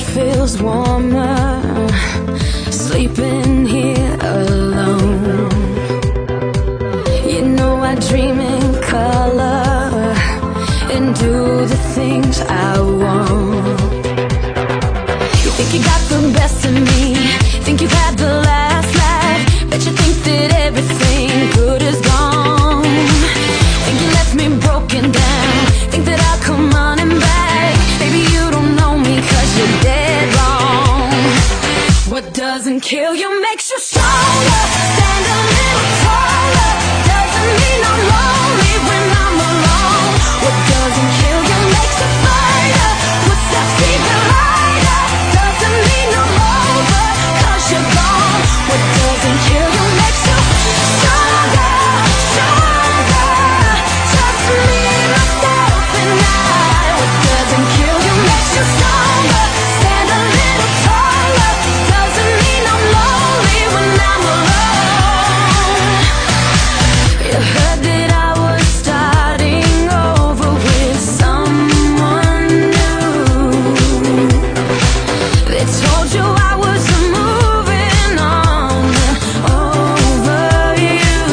bed feels warmer, sleeping here alone. You know I dream in color and do the things I want. You think you got the best of me, think you've had the last laugh, bet you think that everything good is gone. Think you left me broken down, think that I'll come running back. Baby, you don't know me 'cause you're dead wrong. What doesn't kill you makes you stronger. Stand a little taller. Doesn't mean I'm lonely when I'm alone. What doesn't kill you makes you fighter. Footsteps even lighter. Doesn't mean I'm over 'cause you're gone. What doesn't kill you makes you stronger, stronger. Just me, myself, and I. What doesn't kill you makes you stronger. Stand a little taller. Doesn't mean I'm lonely when I'm alone. You heard that I was starting over with someone new. They told you I was moving on over you.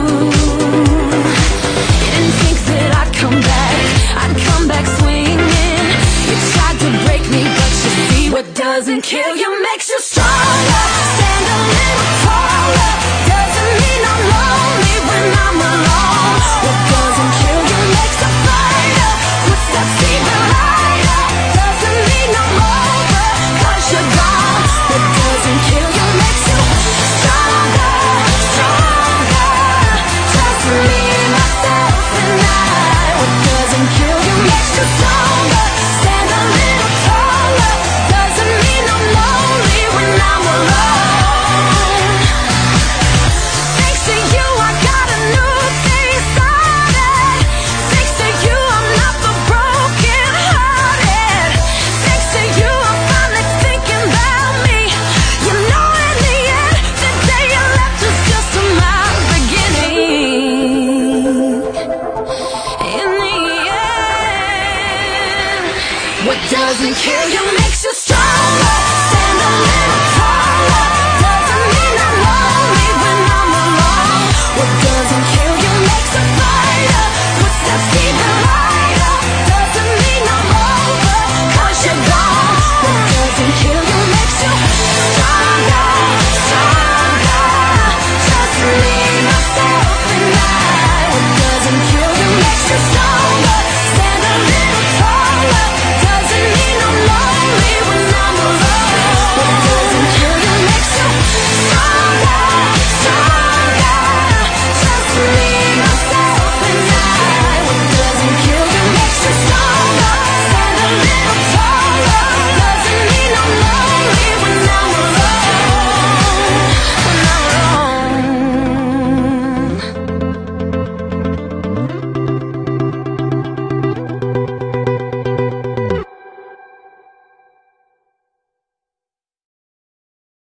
You didn't think that I'd come back swinging. You tried to break me, but you see what doesn't kill you makes you stronger. Stand a little taller. Doesn't mean I'm lonely when I'm alone. What doesn't kill you makes a fighter. Footsteps even lighter. Doesn't mean I'm over 'cause you're gone. What doesn't kill you makes you stronger, stronger. Just me, myself, and I. What doesn't kill you makes you stronger. Stand a little taller. Doesn't mean I'm lonely when I'm alone. Thanks to you, I got a new thing started. Thanks to you, I'm not the broken hearted. Thanks to you, I'm finally thinking about me. You know, in the end, the day you left was just my beginning. In the end, what doesn't kill you makes